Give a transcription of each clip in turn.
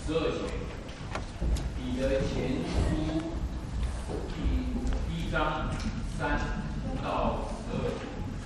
12节，彼得前书第1章3到12节。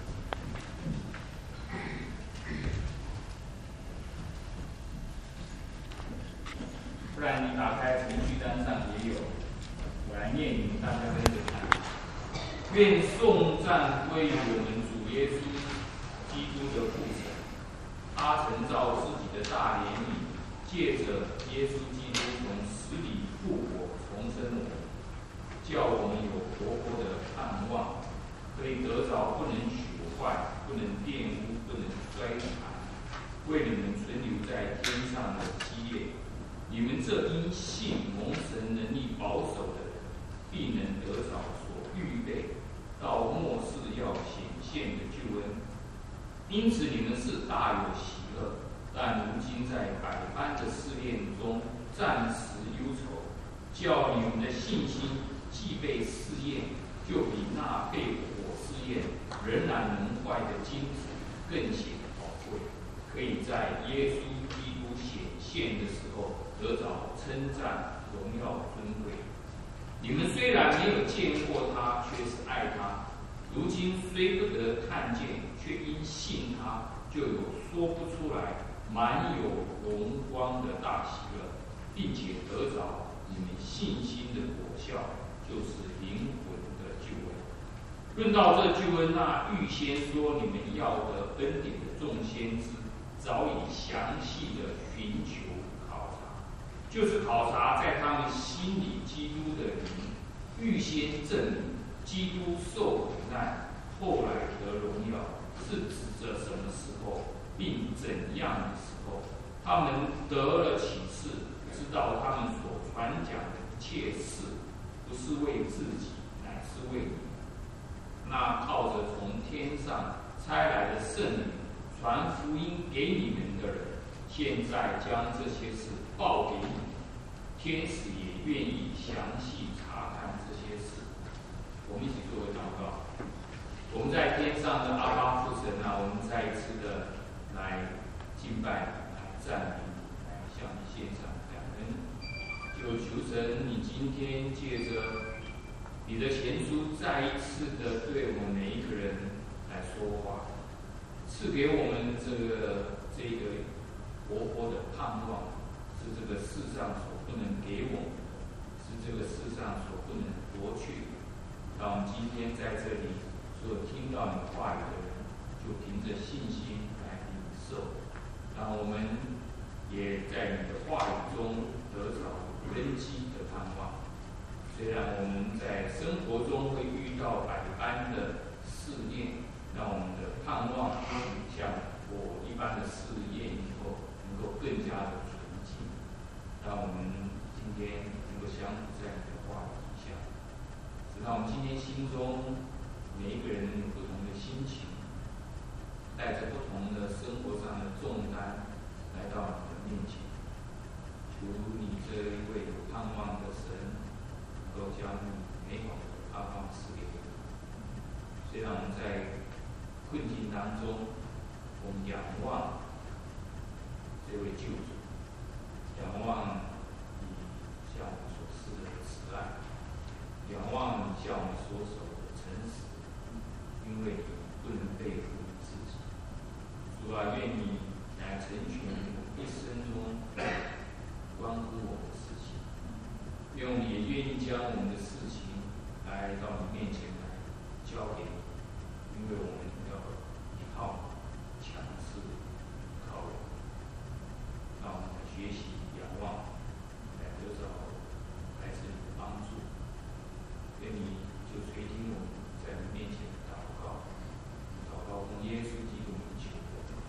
不然你打开程序单上也有，我来念，你们大家跟着看。愿颂赞归于我们主耶稣基督的父神，他曾照自己的大怜悯，借着耶稣基督从死里复活，重生我们，叫我们有活泼的盼望，可以得着不能朽坏、不能玷污、不能衰残，为你们存留在天上的基业。你们这因信蒙神能力保守的人，必能得着所预备到末世要显现的救恩。因此你们是大有喜乐，但如今在百般的试炼中暂时忧愁，叫你们的信心既被试验，就比那被火试验仍然能坏的金子更显宝贵，可以在耶稣基督显现的时候得着称赞、荣耀、尊贵。你们虽然没有见过他，却是爱他；如今虽不得看见，却因信他，就有说不出来、满有荣光的大喜乐，并且得着你们信心的果效，就是灵魂的救恩。论到这救恩，那预先说你们要得恩典的众先知，早已详细的寻求考察，就是考察在他们心里基督的灵，预先证明基督受苦难，后来得荣耀，是指着什么时候，并怎样的时候。他们得了启示，知道他们所传讲的一切事，不是为自己，乃是为你们。那靠着从天上差来的圣灵传福音给你们的人，现在将这些事报给你们。天使也愿意详细查看这些事。我们一起做个祷告。我们在天上的阿爸父神啊，我们再一次的来敬拜、来赞美你，来向你献上感恩。就求神，你今天借着你的前书，再一次的对我们每一个人来说话，赐给我们这个活泼的盼望，是这个世上所不能给我们的，是这个世上所不能夺去的。让我们今天在这里所有听到你话语的人，就凭着信心来领受，让我们也在你的话语中得着根基的盼望。虽然我们在生活中会遇到百般的试炼，让我们的盼望像火一般的试验以后，能够更加的纯净。让我们今天能够相处在你的话语底下，直到我们今天心中每一个人有不同的心情，带着不同的生活上的重担来到你的面前。求你这一位有盼望的神，能够将你美好的盼望赐给我们。虽然我们在困境当中，我们仰望这位救主，仰望你向我们所施的慈爱，仰望你向我们所守的诚实，因为你不能背负你自己。主啊，愿你来成全我一生中关乎我的事情，愿我们也愿意将我们的事情来到你面前来交给你，因为我们要依靠你，强势靠我。让我们来学习仰望，来得着来自你的帮助。愿你就垂听我们在你面前的祷告，祷告奉耶稣基督名求。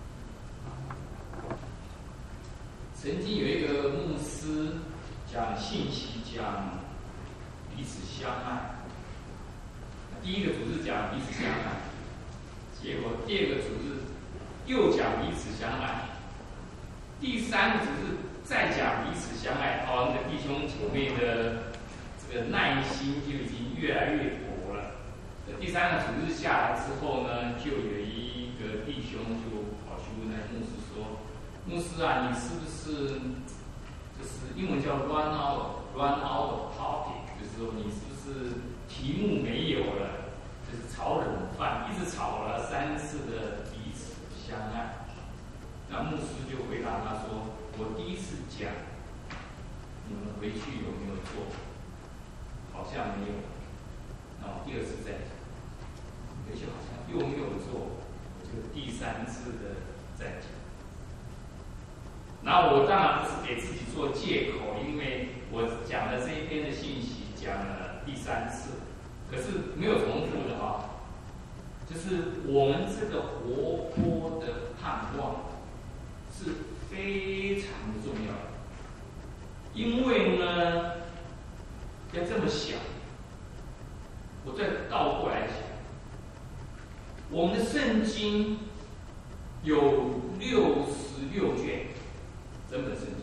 曾经有一个牧师讲信息，讲彼此相爱。第一个组织讲彼此相爱，结果第二个组织又讲彼此相爱，第三个组织再讲彼此相爱。那个弟兄姐妹的这个耐心就已经越来越薄了。第三个组织下来之后呢，就有一个弟兄就跑去问那牧师说：“牧师啊，你是不是就是是给自己做借口，因为我讲的这一篇的信息讲了第3次，可是没有重复的啊。就是我们这个活泼的盼望是非常的重要的，因为呢，要这么想，我再倒过来想，我们的圣经有66卷，整本圣经，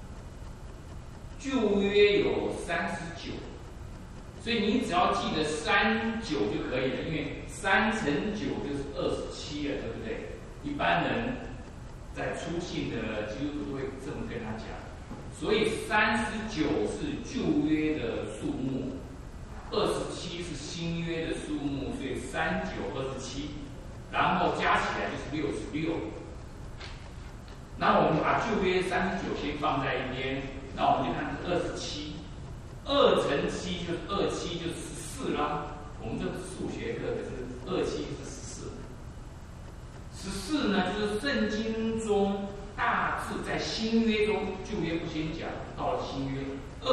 旧约有39，所以你只要记得39就可以了，因为3乘9就是27了，对不对？一般人在初信的基督徒都会这么跟他讲，所以39是旧约的数目，27是新约的数目，所以3927，然后加起来就是66。那我们把旧约39先放在一边，那我们就看27，2乘7就是27，就是14啦。我们这数学课可是27是14，14呢就是圣经中大致在新约中，旧约不先讲，到了新约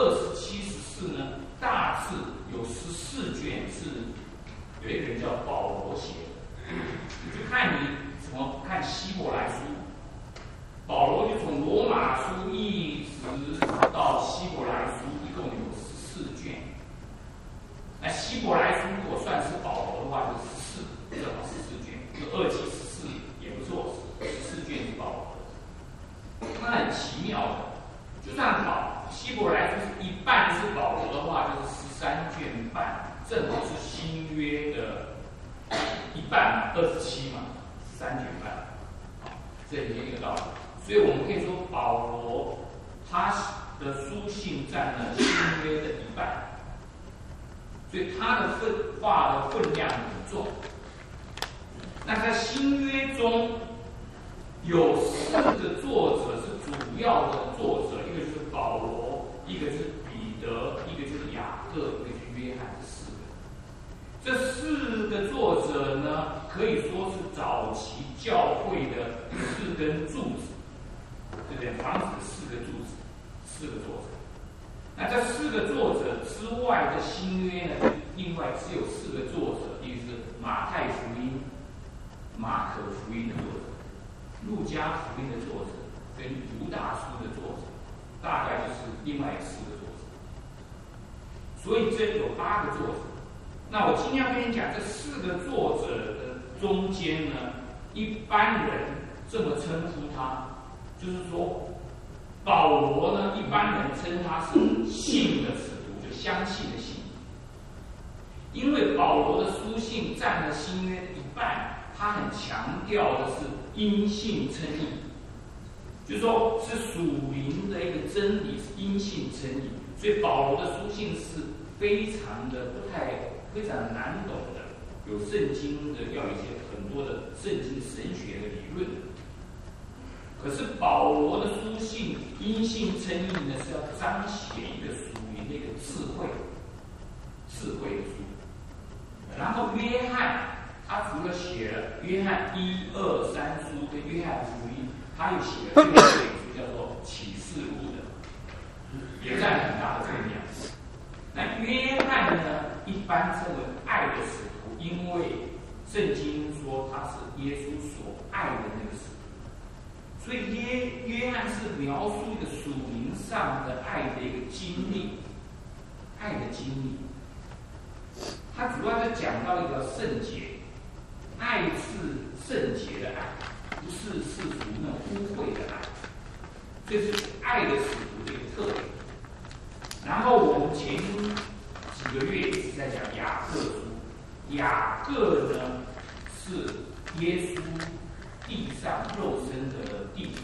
27、14呢，大致有14卷是有一个人叫保罗写的，就看你怎么看希伯来书。保罗就从罗马书一直到希伯来书，一共有14卷。那希伯来书如果算是保罗的话，就是14，正好14卷，就27、14也不错，14卷是保罗的。那很奇妙的，就算希伯来书是一半是保罗的话，就是13卷半，正好是新约的一半嘛，27嘛，3卷半，这里面一个道理。所以我们可以说，保罗他的书信占了新约的一半，所以他的话的分量很重。那在新约中有4个作者是主要的作者，一个就是保罗，一个是彼得，一个就是雅各，一个是约翰，这4个作者呢，可以说是早期教会的4根柱子。对不对？房子的4个柱子，4个作者。那这4个作者之外的新约呢，另外只有4个作者，一个是马太福音、马可福音的作者、路加福音的作者跟犹大书的作者，大概就是另外4个作者。所以这有8个作者。那我今天要跟你讲这4个作者的中间呢，一般人这么称呼他。就是说，保罗呢，一般人称他是信的使徒，就相信的信。因为保罗的书信占了新约的一半，他很强调的是因信称义，就是说是属灵的一个真理，是因信称义。所以保罗的书信是非常的难懂的，有圣经的，要有一些很多的圣经神学的理论。可是保罗的书信因信称义呢，是要彰显一个属灵的一个智慧的书。然后约翰，他除了写了约翰1、2、3书跟约翰福音，他又写了另外一本书叫做启示录的，也占很大的分量。那约翰呢，一般称为爱的使徒，因为圣经说他是耶稣所爱的那个使徒。所以约翰是描述一个属灵上的爱的一个经历，爱的经历。他主要是讲到一个圣洁，爱是圣洁的爱，不是世俗那种污秽的爱，这是爱的使徒的一个特点。然后我们前几个月一直在讲雅各书，雅各呢是耶稣地上肉身的弟子，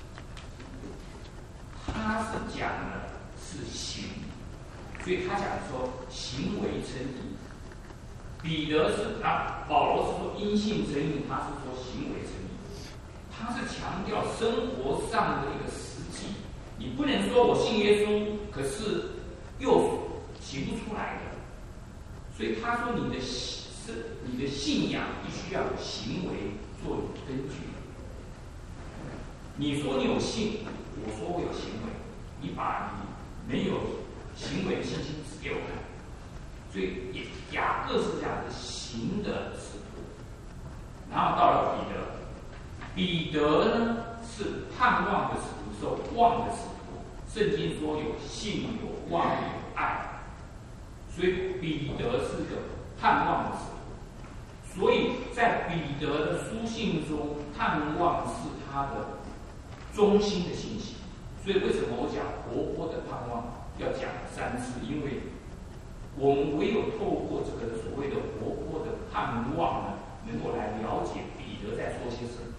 他是讲的是行，所以他讲说行为称义。彼得是保罗是说因信称义，他是说行为称义。他是强调生活上的一个实际，你不能说我信耶稣，可是又行不出来的。所以他说你的信仰必须要有行为做根据。你说你有信，我说我有行为， 没有行为的信心指给我看。所以雅各是这样的行的使徒，然后到了彼得呢是盼望的使徒，是望的使徒。圣经说有信、有望、有爱，所以彼得是个盼望的使徒。所以在彼得的书信中，盼望是他的中心的信息。所以为什么我讲活泼的盼望要讲3次？因为我们唯有透过这个所谓的活泼的盼望呢，能够来了解彼得在说些什么。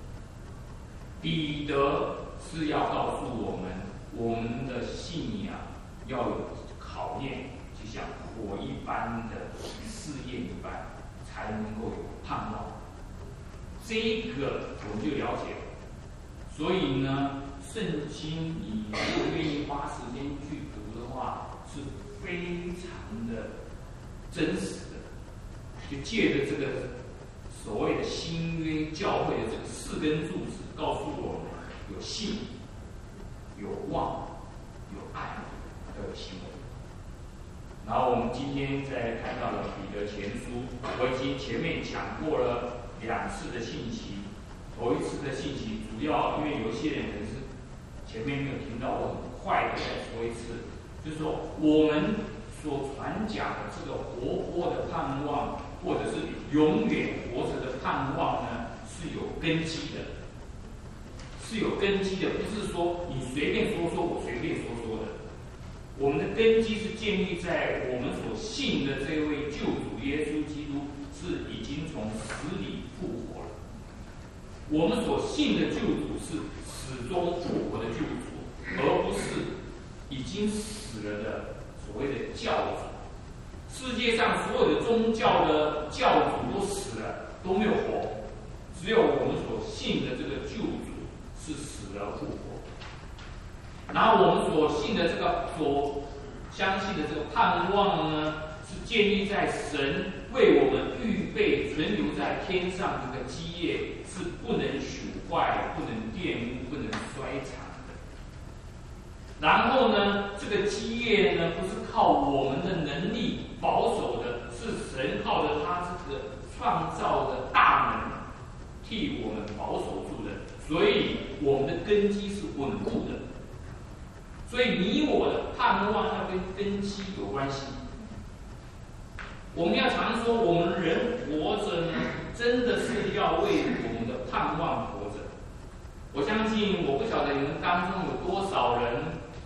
彼得是要告诉我们，我们的信仰要有考验，就像火一般的试验一般，才能够有盼望。这个我们就了解了。所以呢，圣经你如果愿意花时间去读的话，是非常的真实的。就借着这个所谓的新约教会的这个4根柱子，告诉我们有信、有望、有爱，还有行为。然后我们今天再看到了彼得前书，我已经前面讲过了2次的信息。头一次的信息主要因为有一些人可能是前面没有听到，我很快的再说一次，就是说我们所传讲的这个活泼的盼望，或者是永远活着的盼望呢，是有根基的，是有根基的，不是说你随便说说，我随便说说的。我们的根基是建立在我们所信的这位救主耶稣基督是已经从死里复活了。我们所信的救主是始终复活的救主，而不是已经死了的所谓的教主。世界上所有的宗教的教主都死了，都没有活，只有我们所信的这个救主是死而复活。然后我们所信的这个所相信的这个盼望呢，是建立在神为我们预备存留在天上这个基业，是不能朽坏、不能玷污、不能衰残的。然后呢，这个基业呢，不是靠我们的能力保守的，是神靠着他这个创造的大能替我们保守住的，所以我们的根基是稳固的。所以你我的盼望要跟根基有关系。我们要常说，我们人活着呢，真的是要为我们的盼望活着。我相信，我不晓得你们当中有多少人，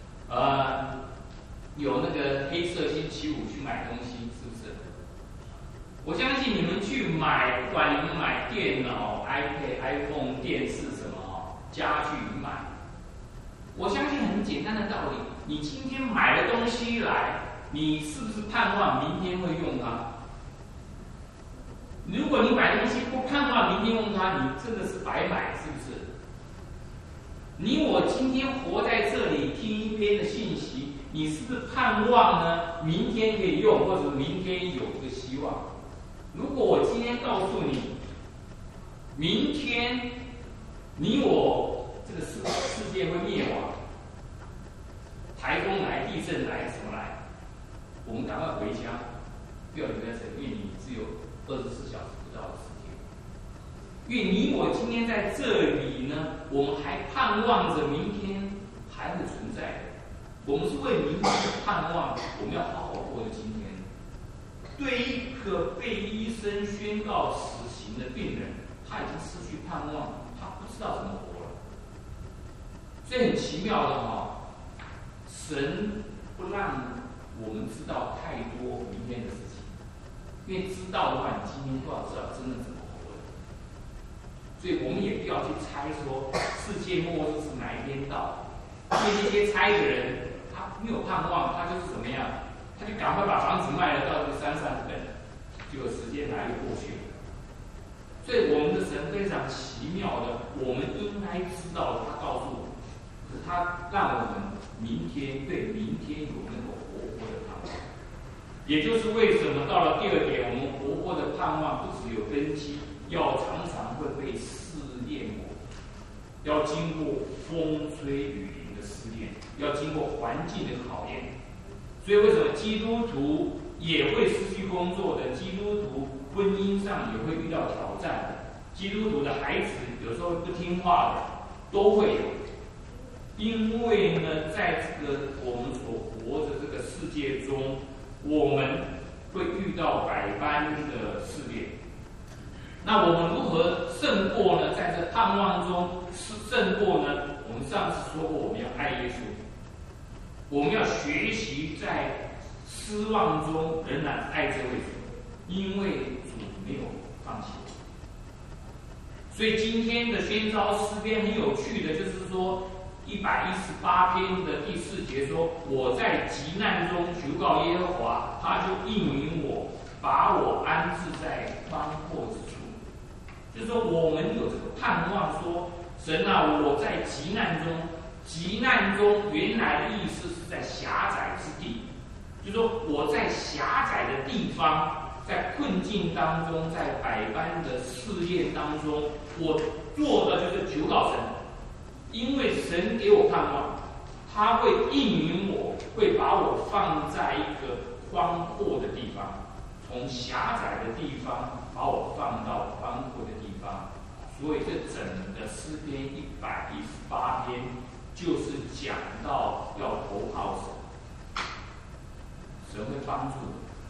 有那个黑色星期五去买东西，是不是？我相信你们去买，不管你们买电脑、iPad、iPhone、电视什么家具买，我相信很简单的道理，你今天买了东西来，你是不是盼望明天会用它？如果你买东西不盼望明天用它，你真的是白买，是不是？你我今天活在这里听一篇的信息，你是不是盼望呢？明天可以用，或者明天有这个希望？如果我今天告诉你，明天你我这个世界会灭亡，台风来、地震来，什么来？我们赶快回家，不要留在这里，因为你只有24小时不到的时间。因为你我今天在这里呢，我们还盼望着明天还会存在的。我们是为明天的盼望，我们要好好过的今天。对一个被医生宣告死刑的病人，他已经失去盼望，他不知道怎么活了。所以很奇妙的神不让我们知道太多明天的事情，因为知道的话，你今天都要知道真的怎么活的。所以我们也不要去猜说世界末日是哪一天到，因为那些猜的人，他没有盼望，他就是怎么样？他就赶快把房子卖了，到这个山上等，结果时间来就过去了。所以我们的神非常奇妙的，我们应该知道他告诉我们，可是他让我们明天对明天有那个活泼的盼望。也就是为什么到了第2点，我们活泼的盼望不只有根基，要常常会被试验过，要经过风吹雨淋的试验。 要经过环境的考验。所以为什么基督徒也会失去工作的？基督徒婚姻上也会遇到挑战的。基督徒的孩子有时候不听话的，都会有。因为呢，在这个我们所活的这个世界中，我们会遇到百般的试炼。那我们如何胜过呢？在这盼望中胜过呢？我们上次说过，我们要爱耶稣，我们要学习在失望中仍然爱这位主，因为主没有放弃。所以今天的宣召诗篇很有趣的，就是说118篇的第4节说：“我在急难中求告耶和华，他就应允我，把我安置在宽阔之处。”就是说，我们有这个盼望说，神啊，我在急难中，急难中原来的意思是在狭窄之地，就是说我在狭窄的地方，在困境当中，在百般的试炼当中，我做的就是求告神，因为神给我盼望，他会应允我，会把我放在一个宽阔的地方，从狭窄的地方把我放到宽阔的地方。所以这整个诗篇118篇就是讲到要投靠神，神会帮助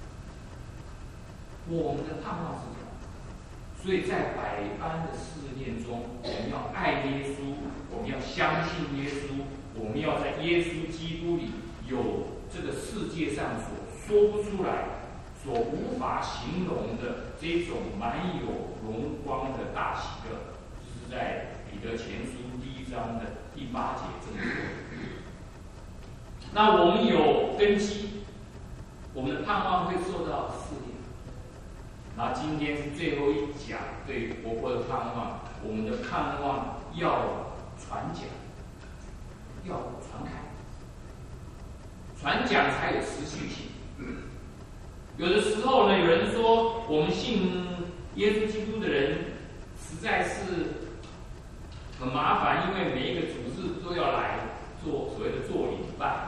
我们的盼望是什么？所以在百般的试炼中，我们要爱耶稣，我们要相信耶稣，我们要在耶稣基督里有这个世界上所说不出来、所无法形容的这种满有荣光的大喜乐，就是在彼得前书1章的第8节这么说。那我们有根基，我们的盼望会受到试炼。然后今天是最后一讲对活泼的盼望，我们的盼望要传讲，要传开，传讲才有持续性。有的时候呢，有人说我们信耶稣基督的人实在是很麻烦，因为每一个主日都要来做所谓的做礼拜。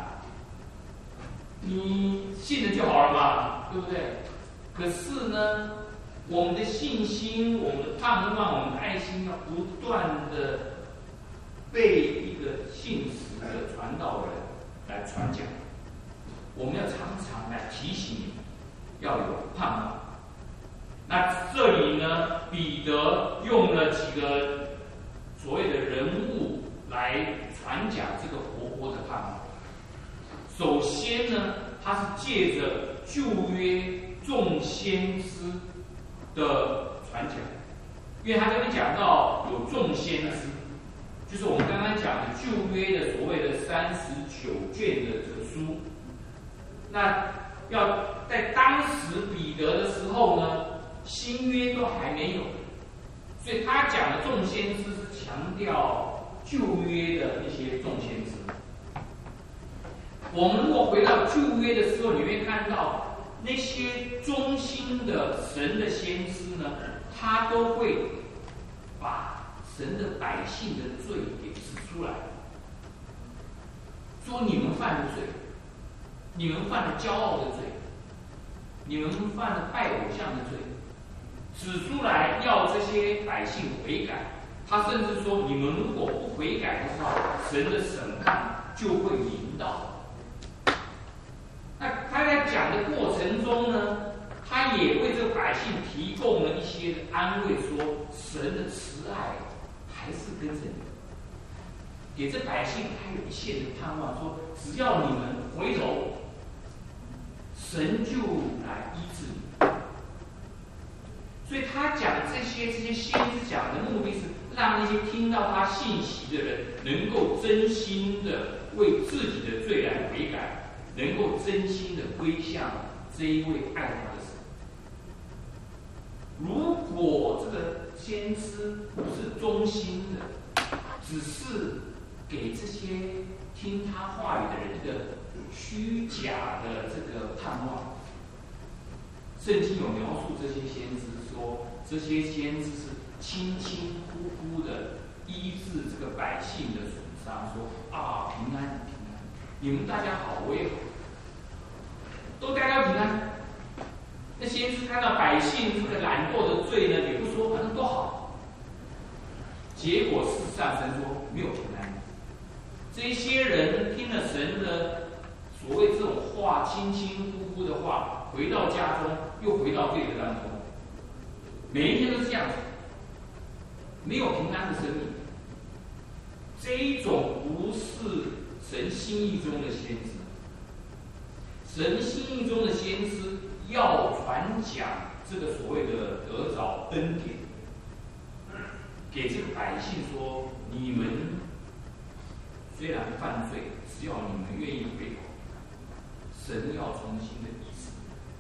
你信了就好了嘛，对不对？可是呢，我们的信心、我们的盼望、我们的爱心要不断的被一个信实的传道人来传讲。我们要常常来提醒你，要有盼望。那这里呢，彼得用了几个所谓的人物来传讲这个活泼的盼望。首先呢，他是借着旧约众先知的传讲，因为他这边讲到有众先知，就是我们刚刚讲的旧约的所谓的39卷的这个书。那要在当时彼得的时候呢，新约都还没有，所以他讲的众先知是强调旧约的一些众先知。我们如果回到旧约的时候，你会看到那些忠心的神的先知呢，他都会把神的百姓的罪给指出来，说你们犯了罪，你们犯了骄傲的罪，你们犯了拜偶像的罪，指出来要这些百姓悔改。他甚至说，你们如果不悔改的话，神的审判就会临到。那他在讲的过程中呢，他也为这个百姓提供了一些安慰，说神的慈爱还是跟着你，给这百姓还有一线的盼望，说只要你们回头，神就来医治你。所以他讲这些先知讲的目的是让那些听到他信息的人能够真心的为自己的罪来悔改，能够真心的归向这一位爱他的神。如果这个先知不是忠心的，只是给这些听他话语的人一个虚假的这个盼望，圣经有描述这些先知说，这些先知是轻轻呼呼的医治这个百姓的损伤，说啊平安平安。 你们大家好，我也好，都大家平安。那先知看到百姓这个懒惰的罪呢，也不说，反正都好。结果事实上，神说没有平安。这些人听了神的所谓这种话，轻轻呼呼的话，回到家中又回到罪的当中，每一天都是这样子，没有平安的生命。这一种不是神心意中的先知。神心意中的先知要传讲这个所谓的得着恩典，给这个百姓说：你们虽然犯罪，只要你们愿意悔改，神要重新的医治。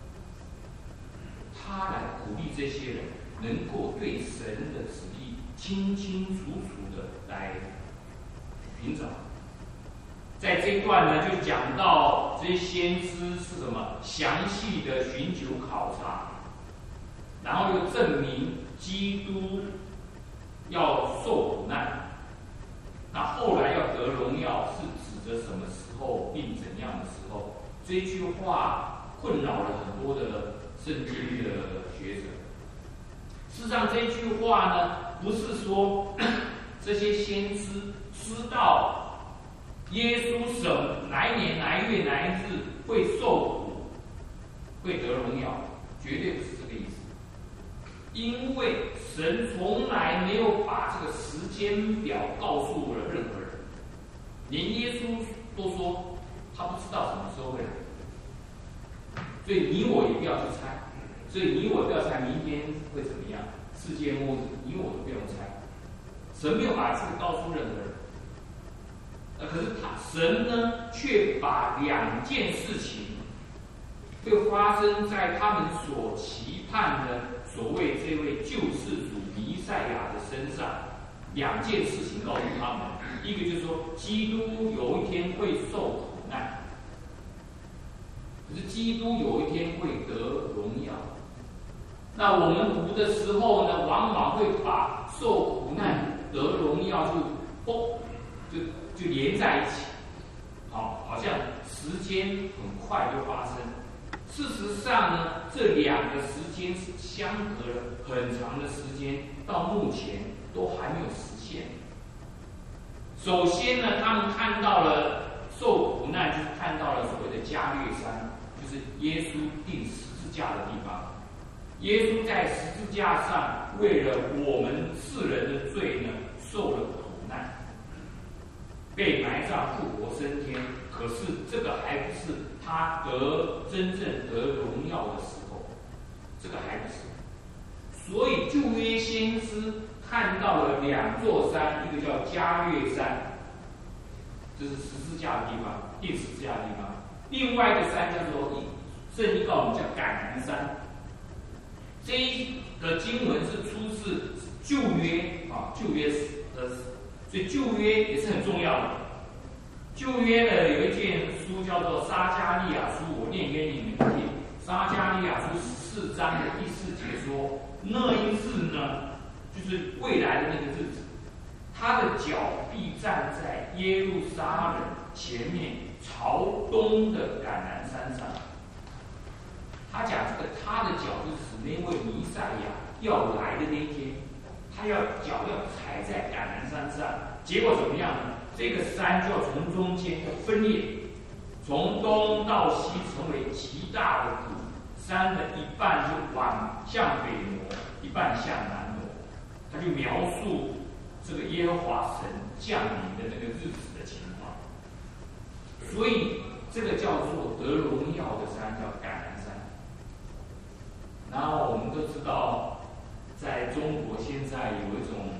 他来鼓励这些人能够对神的旨意清清楚楚的来寻找。在这一段呢，就讲到这些先知是什么？详细的寻求考察，然后又证明基督要受苦难。那后来要得荣耀，是指着什么时候并怎样的时候？这句话困扰了很多的圣经的学者。事实上，这句话呢，不是说这些先知知道耶稣什哪一年哪一月哪一日会受苦，会得荣耀，绝对不是这个意思。因为神从来没有把这个时间表告诉了任何人，连耶稣都说他不知道什么时候会来，所以你我也不要去猜，所以你我不要猜明天会怎么样，世界末日，你我都不用猜，神没有把这个告诉任何人。可是神呢，却把两件事情会发生在他们所期盼的所谓这位救世主弥赛亚的身上，两件事情告诉他们：一个就是说，基督有一天会受苦难，可是基督有一天会得荣耀。那我们读的时候呢，往往会把受苦难得荣耀就连在一起，好像时间很快就发生。事实上呢，这两个时间是相隔了很长的时间，到目前都还没有实现。首先呢，他们看到了受苦难，就是看到了所谓的加略山，就是耶稣钉十字架的地方。耶稣在十字架上为了我们世人的罪呢，受了苦难，被埋葬、复活升天。可是这个还不是他真正得荣耀的时候，这个还不是。所以旧约先知看到了两座山，一个叫加略山，这是十字架的地方，钉十字架的地方；另外一个山叫做圣经告诉我们叫橄榄山。这一个经文是出自旧约旧约所以旧约也是很重要的。旧约呢有一件书叫做撒迦利亚书，我念给你们听。撒迦利亚书14章的第4节说，那一日呢，就是未来的那个日子，他的脚必站在耶路撒冷前面朝东的橄榄山上。他讲这个他的脚就是指那位弥赛亚要来的那一天，他脚要踩在橄榄山上，结果怎么样呢？这个山就要从中间要分裂，从东到西成为极大的谷，山的一半就向北挪，一半向南挪。他就描述这个耶和华神降临的那个日子的情况。所以这个叫做得荣耀的山，叫橄榄山。然后我们都知道，在中国现在有一种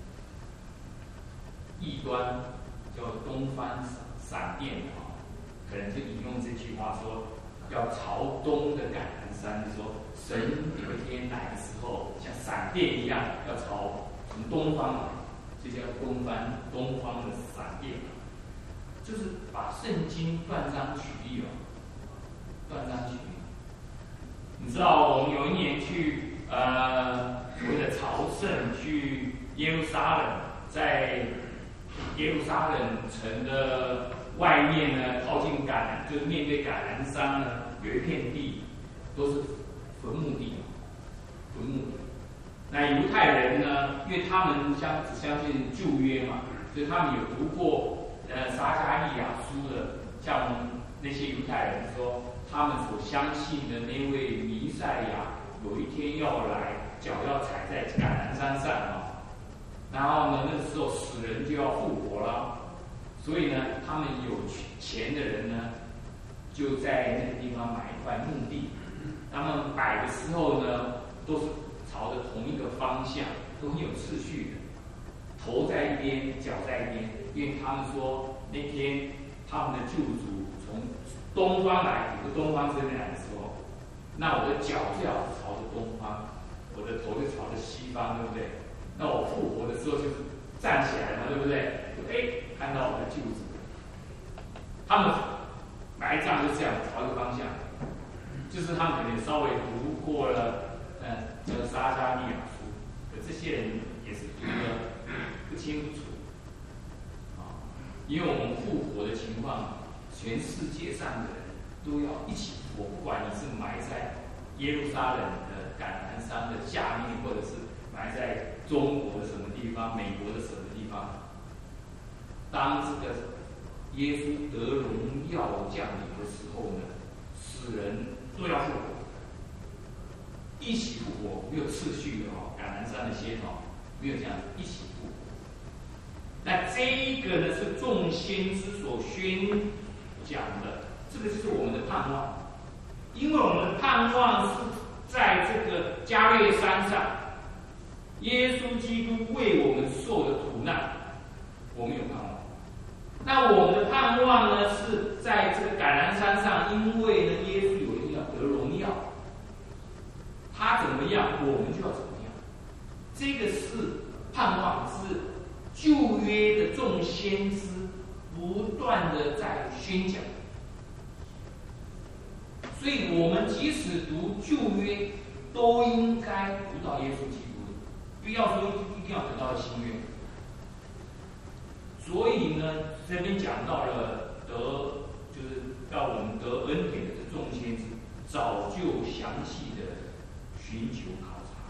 异端叫东方闪电可能就引用这句话说，要朝东的橄榄山，就说神有一天来的时候，像闪电一样，要从东方来，这叫东方的闪电，就是把圣经断章取义断章取义。你知道我们有一年去所谓的朝圣，去耶路撒冷，在耶路撒冷城的外面呢，靠近就是面对橄榄山呢，有一片地都是坟墓地，坟墓地。那犹太人呢，因为他们只相信旧约嘛，所以他们有读过撒迦利亚书的，像那些犹太人说，他们所相信的那位弥赛亚有一天要来，脚要踩在橄榄山上啊，然后呢，那个时候死人就要复活了，所以呢，他们有钱的人呢，就在那个地方买一块墓地，他们摆的时候呢，都是朝着同一个方向，都很有秩序的，头在一边，脚在一边，因为他们说那天他们的救主从东方来，有个东方这边来的时候，那我的脚最好是朝着东方，我的头就朝着西方，对不对？那我复活的时候就是站起来嘛，对不对？看到我的救主。他们埋葬就这样朝一个方向，就是他们可能稍微读过了撒迦利亚书，可这些人也是读得不清不楚啊，因为我们复活的情况，全世界上的人都要一起复活，不管你是埋在耶路撒冷的橄榄山的下面，或者是埋在中国的什么地方、美国的什么地方，当这个耶稣得荣耀降临的时候呢，死人都要复活，一起复活，没有次序的哦。橄榄山的先没有这样一起复活。那这一个呢，是众先知所宣讲的，这个就是我们的盼望，因为我们的盼望是在这个加略山上，耶稣基督为我们受的苦难，我们有盼望。那我们的盼望呢，是在这个橄榄山上，因为呢，耶稣有一天要得荣耀，他怎么样，我们就要怎么样。这个是盼望，是旧约的众先知不断的在宣讲。所以我们即使读旧约，都应该读到耶稣基督的，不要说一定要等到新约。所以呢，这边讲到了就是要我们得恩典的这众先知，早就详细的寻求考察。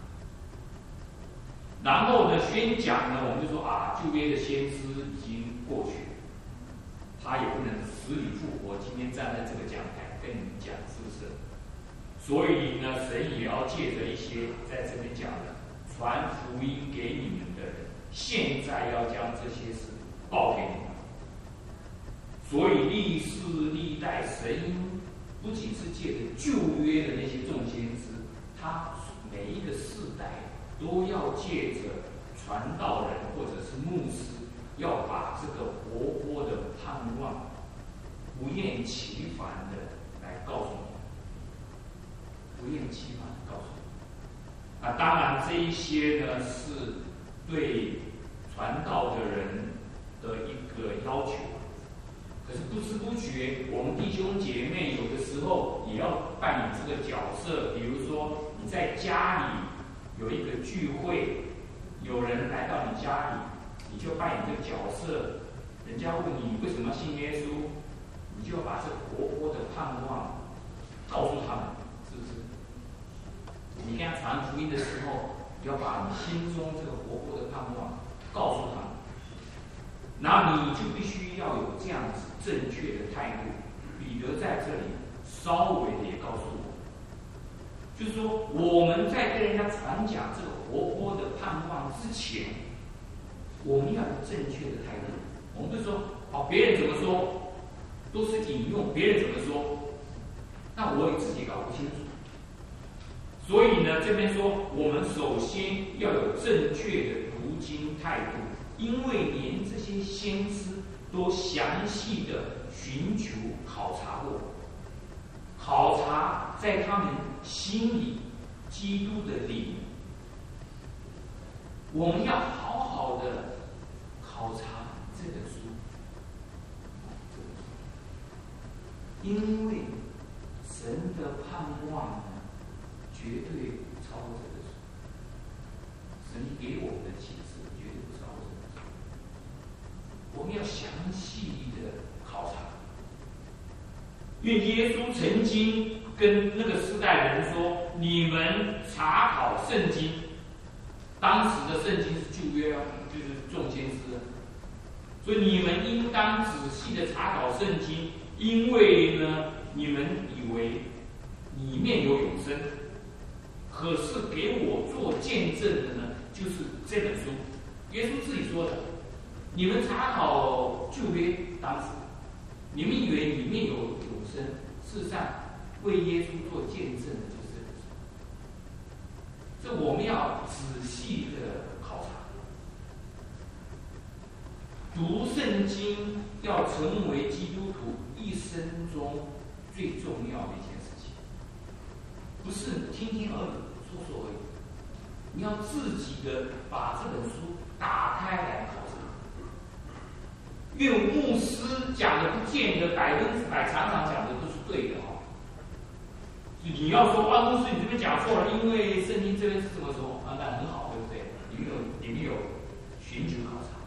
然后呢，宣讲呢，我们就说旧约的先知已经过去了，他也不能死里复活。今天站在这个讲台跟你们讲，是不是？所以呢，神也要借着一些在这边讲的传福音给你们的人，现在要将这些事报给你们。所以历世历代神不仅是借着旧约的那些众先知，他每一个世代都要借着传道人或者是牧师，要把这个活泼的盼望不厌其烦的来告诉你，不厌其烦地告诉你。当然这一些呢，是对传道的人的一个要求。可是不知不觉，我们弟兄姐妹有的时候也要扮演这个角色。比如说你在家里有一个聚会，有人来到你家里，你就扮演这个角色。人家问你为什么要信耶稣，你就要把这个活泼的盼望告诉他们，是不是？你跟他传福音的时候，要把你心中这个活泼的盼望告诉他们。然后你就必须要有这样子正确的态度。彼得在这里稍微的也告诉我们，就是说我们在跟人家传讲这个活泼的盼望之前，我们要有正确的态度。我们不是说别人怎么说都是引用别人怎么说，那我也自己搞不清楚。所以呢，这边说我们首先要有正确的读经态度。因为连这些先知都详细的寻求考察过，考察在他们心里基督的灵，我们要好好的考察这个书，因为神的盼望呢，绝对超过这个书。神给我们的启示绝对不超过这个书。我们要详细的考察， 因为耶稣曾经跟那个时代的人说：“你们查考圣经。”当时的圣经是旧约啊，就是众先知啊，所以你们应当仔细的查考圣经，因为呢，你们以为里面有永生，可是给我做见证的呢，就是这本书。耶稣自己说的，你们查考旧约，当时你们以为里面有永生，事实上为耶稣做见证的就是这本书。这我们要仔细的考察，读圣经要成为基督徒一生中最重要的一件事情，不是听听而已，说说而已。你要自己的把这本书打开来考察。因为牧师讲的不见得100%，常常讲的都是对的哈。你要说啊，牧师你这边讲错了，因为圣经这边是这么说啊，那很好，对不对？你们有寻求考察。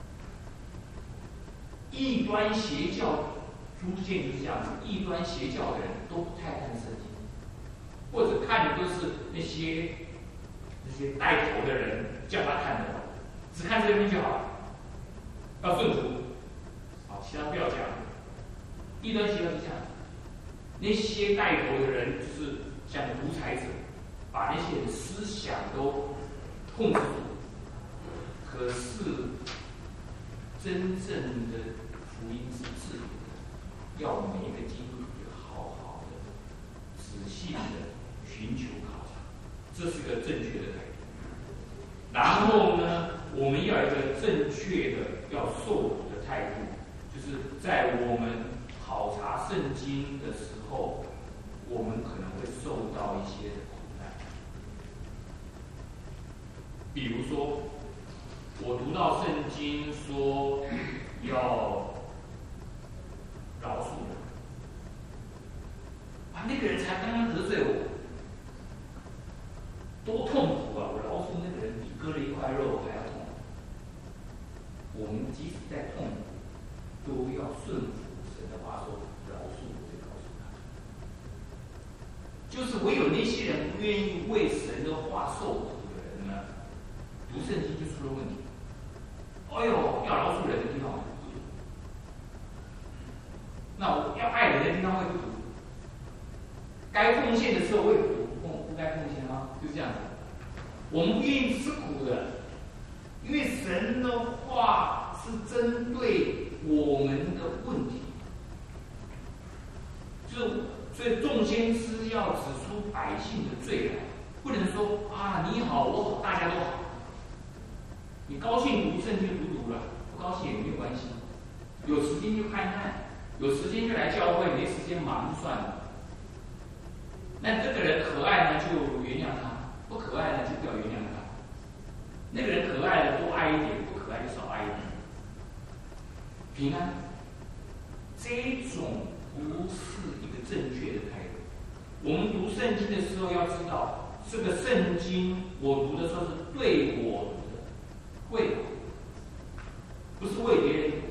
异端邪教逐渐就是这样子，异端邪教的人都不太看圣经，或者看的都是那些带头的人叫他看的，只看这边就好了，要顺服，好，其他不要讲。异端邪教是这样，那些带头的人就是像独裁者，把那些人思想都控制住。可是真正的福音是自由的，要每一个基督徒好好的、仔细的寻求考察，这是个正确的态度。然后呢，我们要有一个正确的要受苦的态度，就是在我们考察圣经的时候，我们可能会受到一些的苦难。比如说，我读到圣经说要饶恕人，啊，那个人才刚刚得罪我，多痛苦啊！我饶恕那个人比割了一块肉还要痛苦。我们即使在痛苦，都要顺服神的话说，饶恕我，就告诉他。就是唯有那些人不愿意为神的话受苦的人呢，读圣经就出了问题。哎呦，要饶恕人的地方我不读，那我要爱人的地方我也不读，该奉献的时候我也不读，不该奉献吗？就这样子。我们不愿意吃苦的，因为神的话是针对我们的问题，所以众先知要指出百姓的罪来，不能说啊你好我好大家都好。你高兴读圣经读了，不高兴也没有关系，有时间就看看，有时间就来教会，没时间忙就算了。那这个人可爱呢，就原谅他；不可爱呢，就不要原谅他。那个人可爱的多爱一点，不可爱就少爱一点。平安，这种不是一个正确的态度。我们读圣经的时候要知道，这个圣经我读的时候是对我读的，为我，不是为别人读。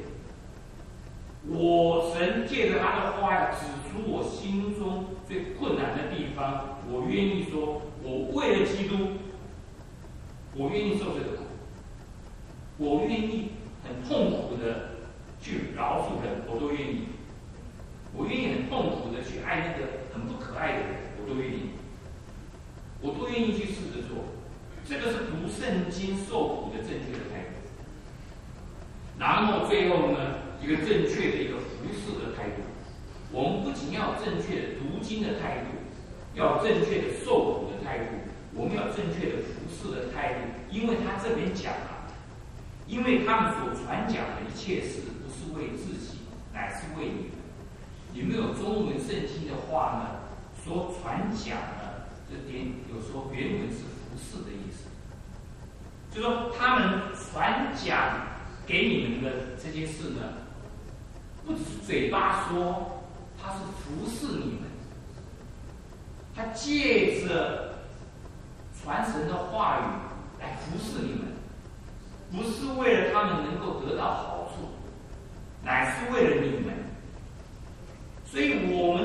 我神借着他的话要指出我心中最困难的地方，我愿意说，我为了基督，我愿意受这个苦，我愿意很痛苦的去饶恕人，我都愿意。我愿意很痛苦的去爱那个很不可爱的人，我都愿意。我都愿意去试着做。这个是读圣经受苦的正确的态度。然后最后呢，一个正确的一个服侍的态度。我们不仅要正确的读经的态度，要正确的受苦的态度，我们要正确的服侍的态度。因为他这边讲啊，因为他们所传讲的一切事，不是为自己，乃是为你们。你们有中文圣经的话呢，说传讲呢，这点有时候原文是服侍的意思，就说他们传讲给你们的这些事呢，不只是嘴巴说，他是服侍你们，他借着传神的话语来服侍你们，不是为了他们能够得到好处，乃是为了你们。所以我们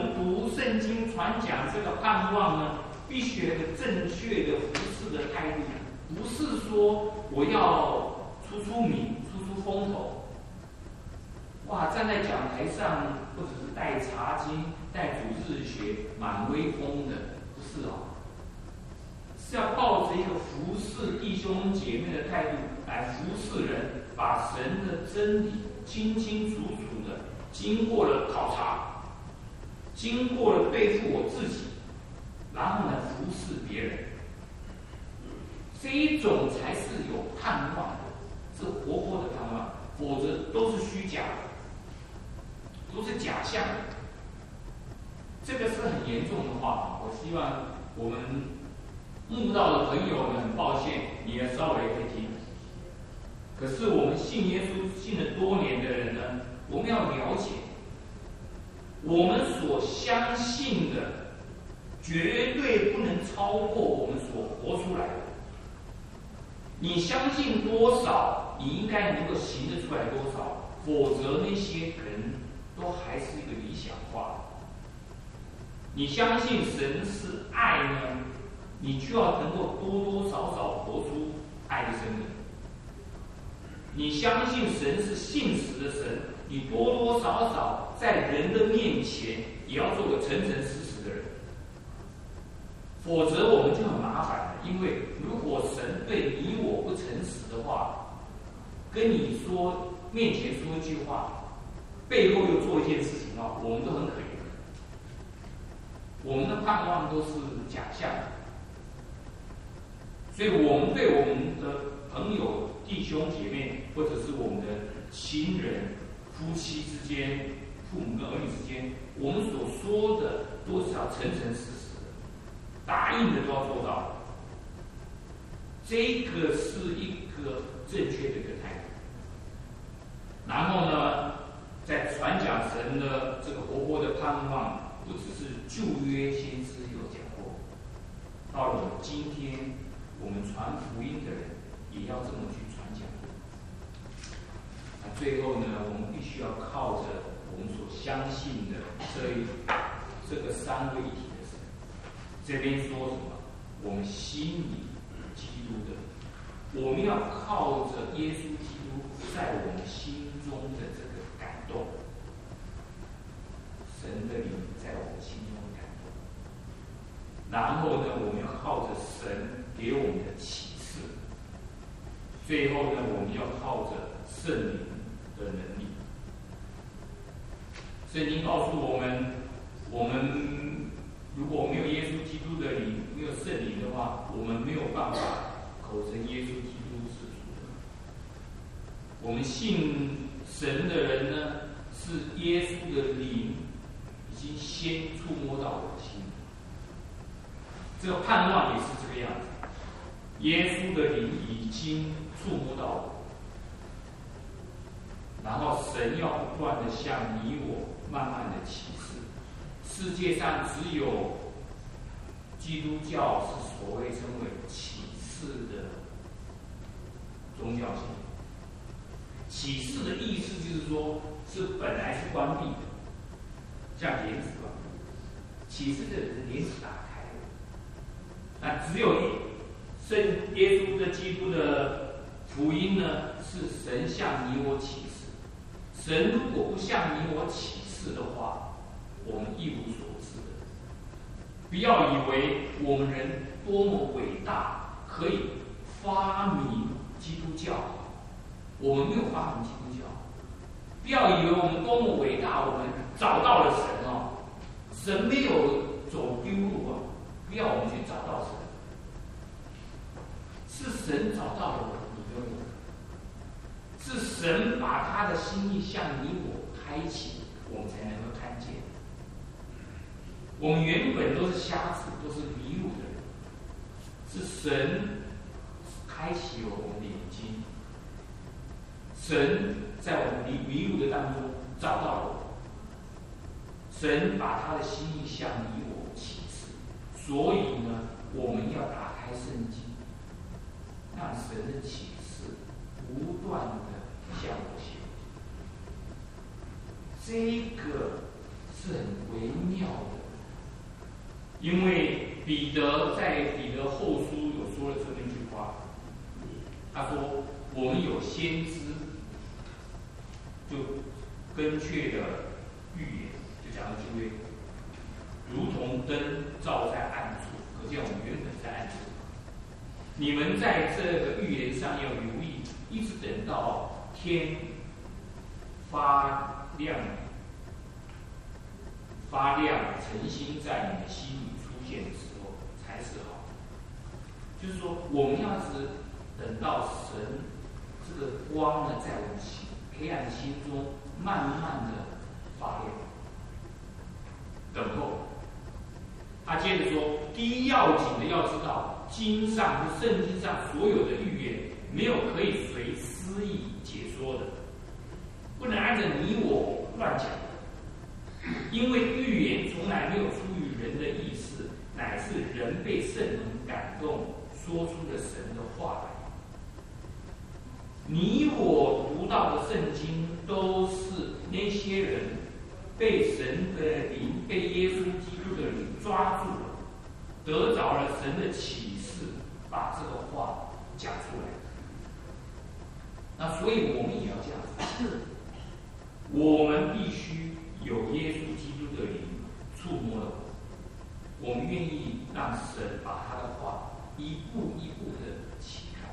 圣经传讲这个盼望呢，必须有一个正确的服事的态度，不是说我要出名、出风头，哇，站在讲台上或者是带茶经、带主日学，蛮威风的，不是哦，是要抱着一个服侍弟兄姐妹的态度来服侍人，把神的真理清清楚楚的经过了考察，经过了背负我自己，然后呢服侍别人，这一种才是有盼望的，是活泼的盼望，否则都是虚假的，都是假象的。这个是很严重的话，我希望我们慕道的朋友们，很抱歉，你要稍微可以听。可是我们信耶稣信了多年的人呢，我们要了解，我们所相信的绝对不能超过我们所活出来的。你相信多少，你应该能够行得出来多少，否则那些可能都还是一个理想化。你相信神是爱呢，你就要能够多多少少活出爱的生命。你相信神是信实的神，你多多少少在人的面前也要做个诚诚实实的人，否则我们就很麻烦了。因为如果神对你我不诚实的话，跟你说面前说一句话，背后又做一件事情啊，我们都很可怜。我们的盼望都是假象，所以我们对我们的朋友、弟兄姐妹，或者是我们的亲人、夫妻之间、父母跟儿女之间，我们所说的都是要诚诚实实的，答应的都要做到。这个是一个正确的一个态度。然后呢，在传讲神的这个活泼的盼望，不只是旧约先知有讲过，到了今天，我们传福音的人也要这么去传讲。那最后呢，我们必须要靠着我们所相信的这个三位一体的神。这边说什么？我们心里基督的，我们要靠着耶稣基督在我们心中的这个感动，神的灵在我们心中感动。然后呢，我们要靠着神给我们的启示。最后呢，我们要靠着圣灵的能力。圣经告诉我们，如果没有耶稣基督的灵，没有圣灵的话，我们没有办法口称耶稣基督是主的。我们信神的人呢，是耶稣的灵已经先触摸到我的心。这个盼望也是这个样子，耶稣的灵已经触摸到我，然后神要不断的向你我慢慢的启示。世界上只有基督教是所谓称为启示的宗教性。启示的意思就是说，是本来是关闭的，像帘子关闭。启示的人帘子打开了，那只有圣耶稣的基督的福音呢，是神向你我启示。神如果不向你我启示的话，我们一无所知的。不要以为我们人多么伟大，可以发明基督教。我们没有发明基督教。不要以为我们多么伟大，我们找到了神哦。神没有走丢路啊！不要我们去找到神，是神找到了你跟我，是神把他的心意向你我开启，我们才能够看见。我们原本都是瞎子，都是迷路的人，是神开启了我们的眼睛，神在我们迷路的当中找到了我们，神把他的心意向你我启示。所以呢，我们要打开圣经，让神的启示不断的向我显现。这个是很微妙的因为彼得在彼得后书有说了这么一句话，他说：“我们有先知，就跟确的预言，就讲到旧约，如同灯照在暗处，可见我们原本在暗处。你们在这个预言上要留意，一直等到天发亮，晨星在你的心里出现的时候才是好。就是说，我们要是等到神这个光呢，在我们心黑暗的心中慢慢的发亮，等候。他接着说，第一要紧的要知道，经上和圣经上所有的预言，没有可以随私意解说的，不能按照你我乱讲的，因为预言从来没有出于人的意思，乃是人被圣灵感动，说出了神的话来。你我读到的圣经，都是那些人被神的灵、被耶稣基督的灵抓住了，得着了神的启示，把这个话讲出来。那所以我们也要这样子，我们必须有耶稣基督的灵触摸了我们愿意让神把他的话一步一步的启开。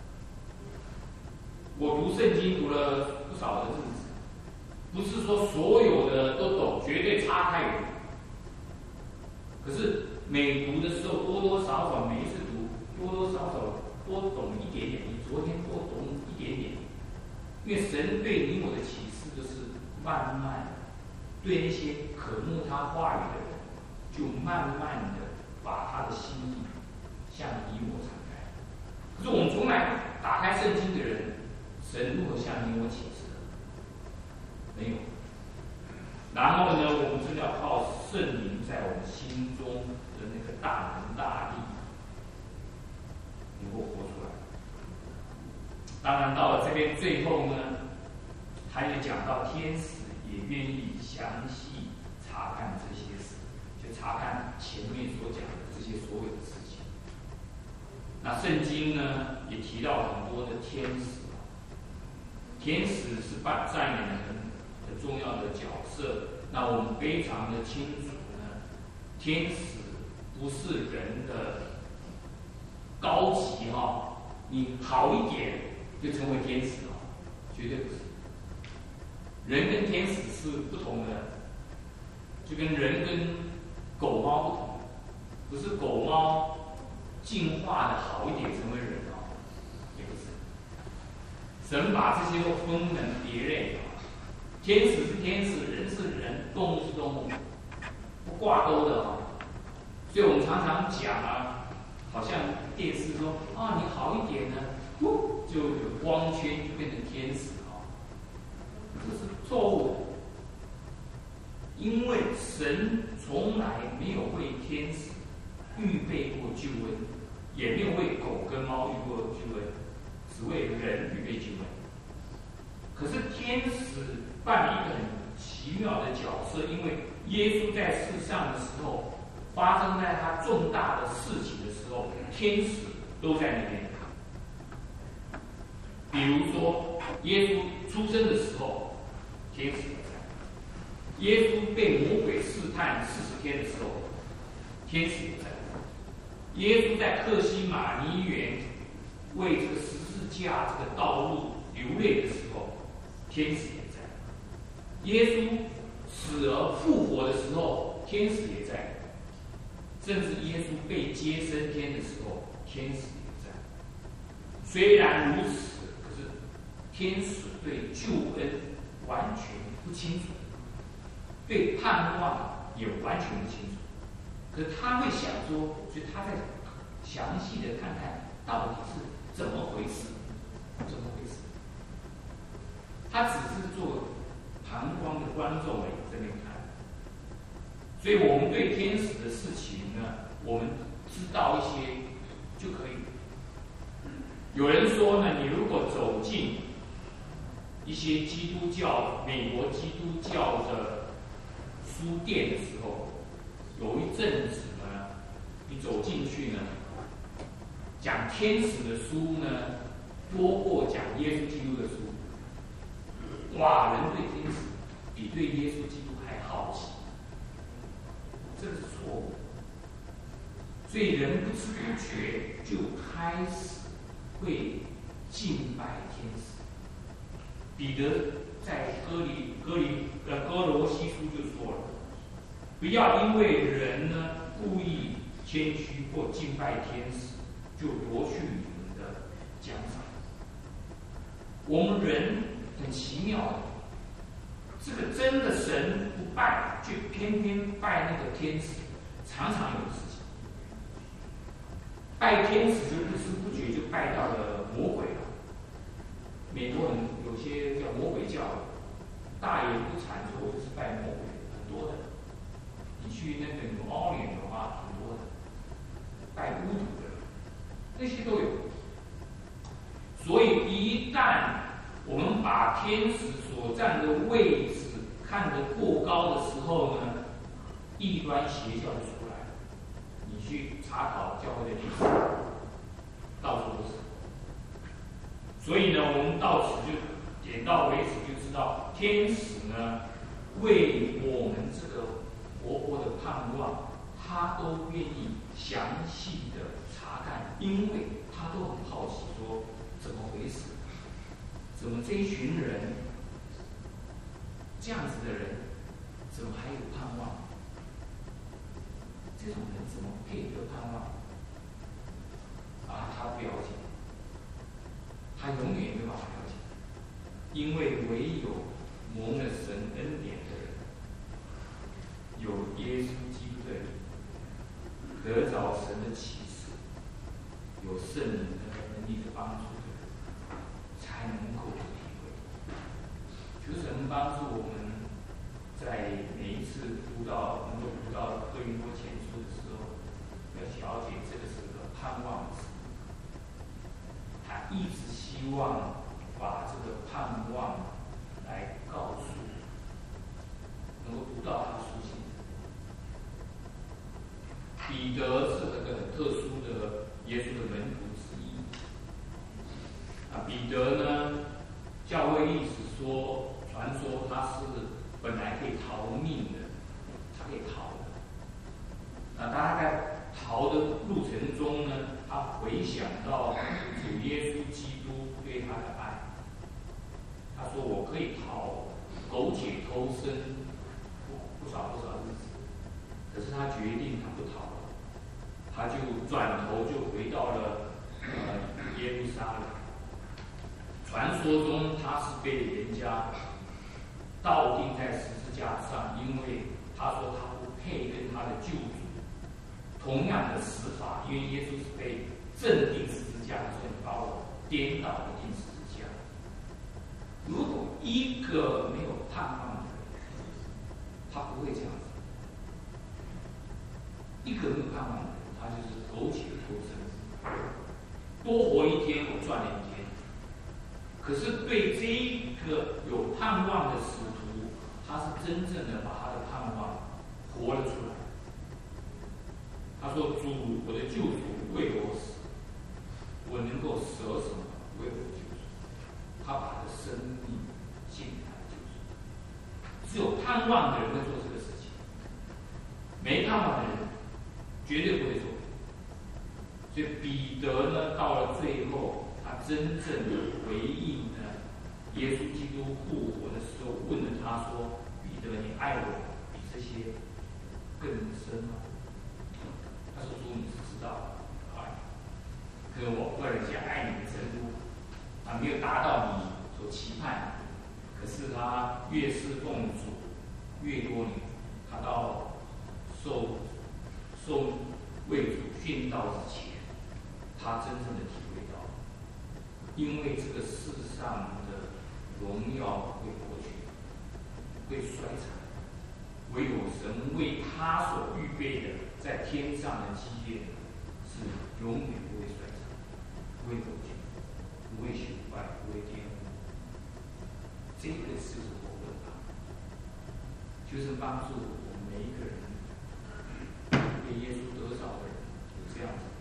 我读圣经读了不少的日子，不是说所有的都懂，绝对差太远。可是每读的时候，多多少少每一次读，多多少少多懂一点点，比昨天多懂一点点。因为神对你我的启示，就是慢慢对那些渴慕他话语的人，就慢慢的把他的心意向你我敞开。可是我们从来打开圣经的人，神如何向你我启示？没有。然后呢，我们真的要靠圣灵在我们心中的那个大能大力，能够活出来。当然，到了这边最后呢，他也讲到天使也愿意详细查看这些事，就查看前面所讲的这些所有的事情。那圣经呢，也提到很多的天使，天使是扮演了很重要的角色。那我们非常的清楚呢，天使不是人的高级你好一点就成为天使绝对不是。人跟天使是不同的，就跟人跟狗猫不同，不是狗猫进化的好一点成为人也不是。神把这些都分门别类天使是天使，人是人，动物是动物，不挂钩的所以我们常常讲好像电视说你好一点呢，就有光圈就变成天使这是错误的。因为神从来没有为天使预备过救恩，也没有为狗跟猫预备过救恩，只为人预备救恩。可是天使扮演一个很奇妙的角色，因为耶稣在世上的时候，发生在他重大的事情的时候，天使都在那边。比如说，耶稣出生的时候，天使也在；耶稣被魔鬼试探40天的时候，天使也在；耶稣在客西马尼园为这个十字架这个道路流泪的时候，天使也在；耶稣死而复活的时候，天使也在；甚至耶稣被接升天的时候，天使也在。虽然如此，可是天使对救恩完全不清楚，对盼望也完全不清楚。可是他会想说，所以他在详细的看看到底是怎么回事，怎么回事。他只是做旁观的观众而已，在那边看。所以我们对天使的事情呢，我们知道一些就可以。有人说呢，你如果走进一些基督教、美国基督教的书店的时候，有一阵子呢， 你走进去呢，讲天使的书呢，多过讲耶稣基督的书。哇，人对天使比对耶稣基督还好奇，这是错误。所以人不知不觉就开始会敬拜天使。彼得在哥罗西书就说了，不要因为人呢故意谦虚或敬拜天使，就夺去你们的奖赏。我们人很奇妙的，这个真的神不拜，却偏偏拜那个天使，常常有事情。拜天使就不知不觉就拜到了魔鬼了。美国人有些叫魔鬼教，大言不惭说就是拜魔鬼，很多的。你去那个纽奥良的话，很多的拜巫毒的，那些都有。所以一旦我们把天使所占的位置看得过高的时候呢，异端邪教就出来了。你去查考教会的历史，到处都是。所以呢，我们到此就点到为止，就知道天使呢，为我们这个活泼的盼望，他都愿意详细的查看，因为他都很好奇，说怎么回事？怎么这一群人，这样子的人，怎么还有盼望？这种人怎么配得盼望？啊，他不了解。他永远没办法了解，因为唯有蒙了神恩典的人，有耶稣基督的灵，得着神的启示，有圣灵的能力的帮助的人，才能够体会。求神帮助我们，在每一次能够读到哥林多前书的时候，要了解这个是个盼望的事。他一直希望把这个盼望来告诉能够读到他书信。彼得是这个很特殊的耶稣的门徒之一。彼得呢，教会历史传说他是本来可以逃命的，他可以逃的。大概在逃的路程中呢，他回想到主耶稣基督对他的爱。他说：“我可以逃，苟且偷生不少日子。”可是他决定他不逃了，他就转头就回到了耶路撒冷。传说中他是被人家倒钉在十字架上，因为他说他不配跟他的救主同样的死法，因为耶稣是被正钉十字架，所以你把我颠倒的钉十字架。如果一个没有盼望的人，他不会这样子。一个没有盼望的人，他就是苟且偷生，多活一天我赚了一天。可是对这一个有盼望的使徒，他是真正的把他的盼望活了出来。他说：“主，我的救主为我死，我能够舍什么为我的救主？”他把他的生命献给他的救主。只有盼望的人会做这个事情，没盼望的人绝对不会做。所以彼得呢，到了最后，他真正的回应呢，耶稣基督复活的时候，问了他说：“彼得，你爱我比这些更深吗？”他说：“主，你是知道的，爱。可是我个人想爱你的程度，没有达到你所期盼的。可是他越侍奉主，越多年，他到受为主殉道之前，他真正的体会到，因为这个世上的荣耀会过去，会衰残，唯有神为他所预备的，在天上的基业是永远不会衰残，不会过去，不会朽败，不会玷污。这个是我的吧，就是帮助我们每一个人被耶稣得着的人， 这样子。